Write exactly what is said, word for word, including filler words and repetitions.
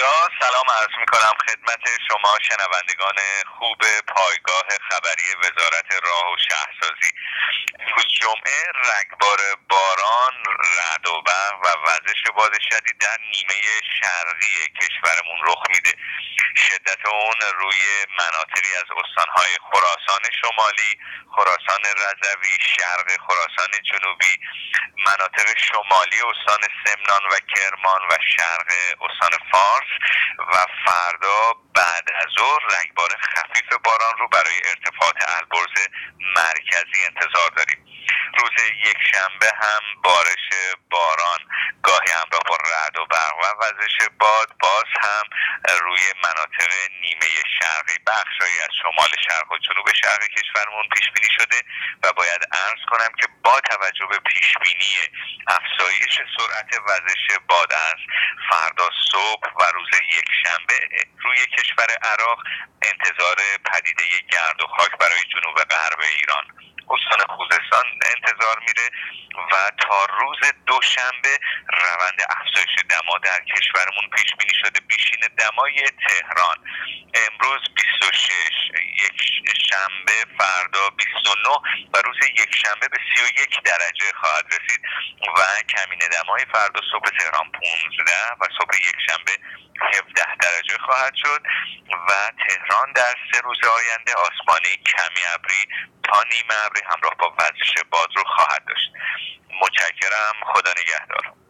با سلام عرض میکنم خدمت شما شنوندگان خوب پایگاه خبری وزارت راه و شهرسازی. امروز جمعه رگبار باران، رعد و برق و وزش باد شدید در نیمه شرقی کشورمون رخ میده. شدت اون روی مناطقی از استانهای خراسان شمالی، خراسان رضوی، شرق خراسان جنوبی، مناطق شمالی استان سمنان و کرمان و شرق استان فارس و فردا بعد از ظهر رگبار خفیف باران رو برای ارتفاعات البرز مرکزی انتظار داریم. روز یکشنبه هم بارش باران گاهی همراه با رعد و برق و وزش باد باز هم روی مناطق نیمه شرقی بخشایی از شمال شرق و جنوب شرق کشورمون پیش بینی شده و باید عرض کنم که با توجه به پیش بینی افزایش سرعت وزش باد از فردا صبح و روز یکشنبه روی کشور عراق انتظار پدیده گرد و خاک برای جنوب غرب ایران، استان خوزستان انتظار میره و تا روز دوشنبه روند افزایش دما در کشورمون پیش بینی شده. بیشین دمای تهران امروز بیست و شش، یک شنبه فردا بیست و نه و روز یکشنبه به سی و یک درجه خواهد رسید و کمین دمای فردا صبح تهران پانزده و صبح یکشنبه هفده درجه خواهد شد و تهران در سه روز آینده آسمانی کمی ابری تا نیمه ابری همراه با وزش باد رو خواهد داشت. متشکرم. خدا نگهدار.